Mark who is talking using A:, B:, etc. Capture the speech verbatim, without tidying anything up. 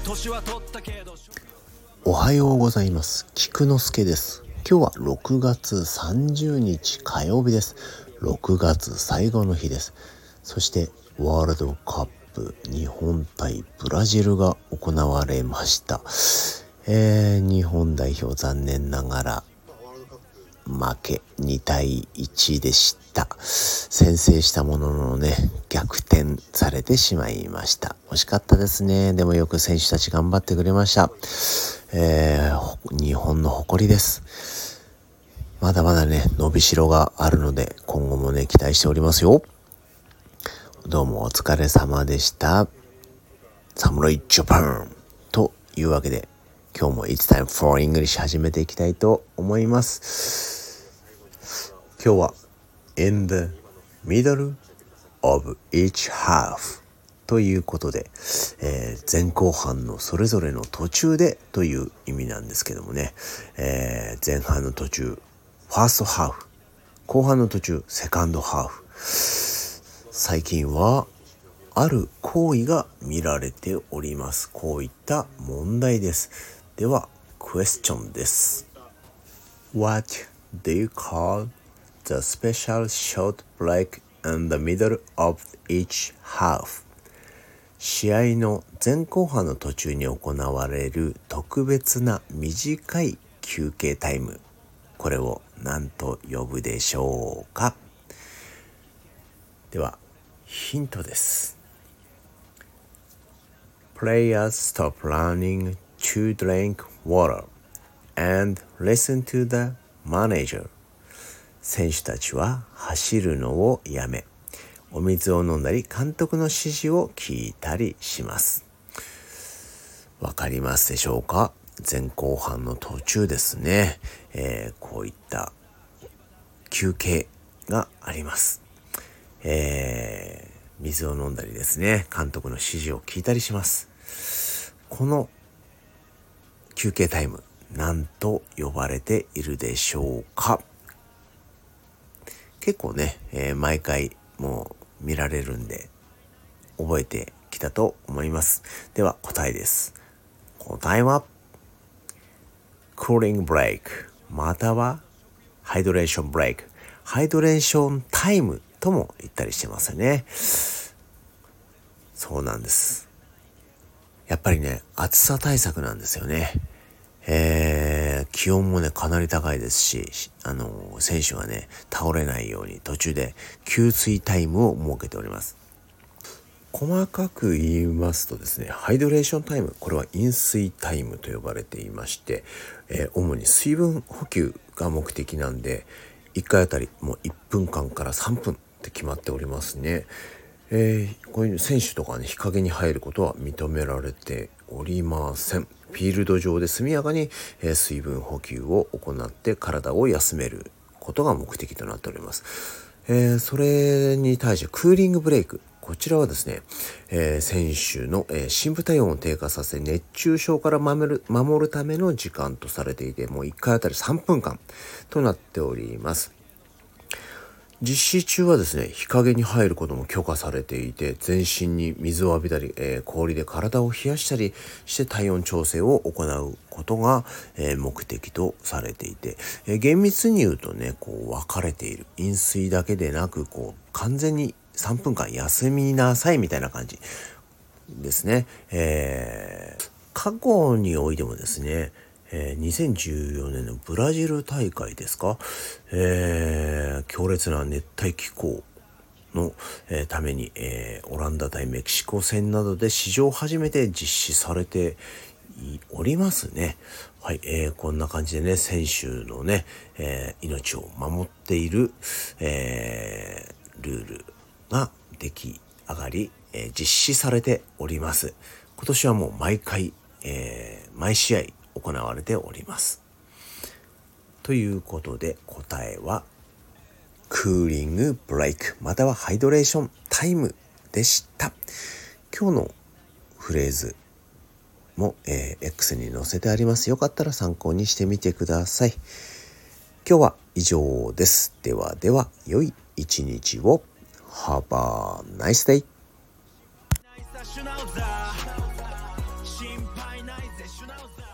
A: おはようございます。菊之助です。今日はろくがつさんじゅうにち火曜日です。ろくがつ最後の日です。そしてワールドカップ日本対ブラジルが行われました。えー、日本代表残念ながら負けにたいいちでした。先制したもののね、逆転されてしまいました。惜しかったですね。でもよく選手たち頑張ってくれました。えー、日本の誇りです。まだまだね、伸びしろがあるので、今後もね、期待しておりますよ。どうもお疲れ様でした。サムライジャパンというわけで、今日も It's time for English 始めていきたいと思います。今日は In the middle of each half ということで、えー、前後半のそれぞれの途中でという意味なんですけどもね、えー、前半の途中ファーストハーフ、後半の途中セカンドハーフ。最近はある行為が見られております。こういった問題です。ではクエスチョンです。 What do you call the special short break in the middle of each half? 試合の前後半の途中に行われる特別な短い休憩タイム、これを何と呼ぶでしょうか？ではヒントです。 Players stop running to drink water and listen to the manager. 選手たちは走るのをやめ、お水を飲んだり監督の指示を聞いたりします。わかりますでしょうか？前後半の途中ですね、えー、こういった休憩があります。えー、水を飲んだりですね、監督の指示を聞いたりします。この休憩タイム、何と呼ばれているでしょうか？結構ね、えー、毎回もう見られるんで覚えてきたと思います。では答えです。答えはクーリングブレイク、またはハイドレーションブレイク、ハイドレーションタイムとも言ったりしてますよね。そうなんです。やっぱりね、暑さ対策なんですよね。えー、気温もねかなり高いですし、あの選手がね倒れないように途中で給水タイムを設けております。細かく言いますとですね、ハイドレーションタイム、これは飲水タイムと呼ばれていまして、えー、主に水分補給が目的なんで、いっかいあたりもういっぷんかんからさんぷんって決まっておりますね。えー、こういう選手とかね、日陰に入ることは認められておりません。フィールド上で速やかに、えー、水分補給を行って体を休めることが目的となっております。えー、それに対してクーリングブレイク、こちらはですね、えー、選手の、えー、深部体温を低下させ熱中症から守る、守るための時間とされていて、もういっかいあたりさんぷんかんとなっております。実施中はですね、日陰に入ることも許可されていて、全身に水を浴びたり、えー、氷で体を冷やしたりして体温調整を行うことが、えー、目的とされていて、えー、厳密に言うとね、こう分かれている。飲水だけでなく、こう完全にさんぷんかん休みなさいみたいな感じですね。えー、過去においてもですね、えー、にせんじゅうよねんのブラジル大会ですか、えー、強烈な熱帯気候の、えー、ために、えー、オランダ対メキシコ戦などで史上初めて実施されておりますね。はい、えー、こんな感じでね、選手のね、えー、命を守っている、えー、ルールが出来上がり、えー、実施されております。今年はもう毎回、えー、毎試合行われております。ということで答えはクーリングブレイク、またはハイドレーションタイムでした。今日のフレーズも、えー、X に載せてあります。よかったら参考にしてみてください。今日は以上です。ではでは良い一日を。Have a nice day.
B: Schnauzer.